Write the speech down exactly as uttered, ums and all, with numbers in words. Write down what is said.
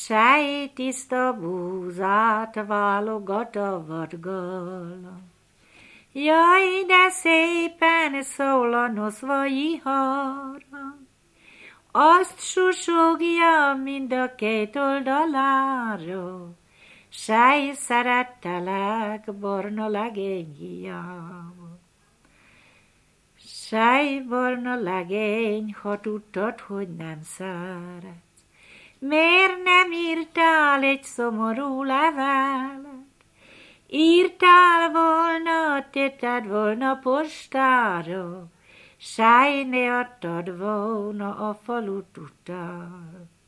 Sej tiszta búzát válogat a vadgala. Jaj, de szépen szól a noszvai hara, azt susogja mind a két oldalára. Sej, szerettelek, barna legény hiába. Sej, barna legény, ha tudtad, hogy nem szeretsz, miért nem írtál egy szomorú levelet? Írtál volna, tetted volna postára, sej, ne adtad volna a falut után.